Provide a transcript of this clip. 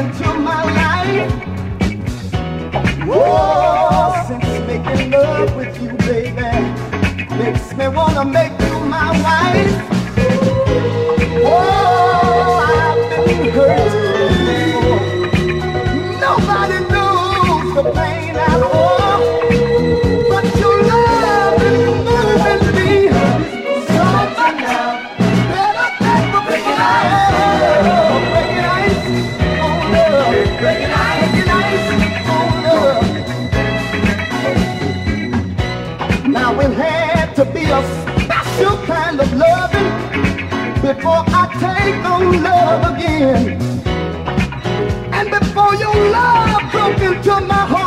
into my life. Oh, since making love with you, baby, makes me wanna make you my wife. Oh, I've been hurt before. Nobody knows the pain I bore, but your love is moving me. So much now, better than before. Breaking ice on love, breaking ice on love. Now it had to be a special kind of loving before I take on love again, and before your love broke into my heart.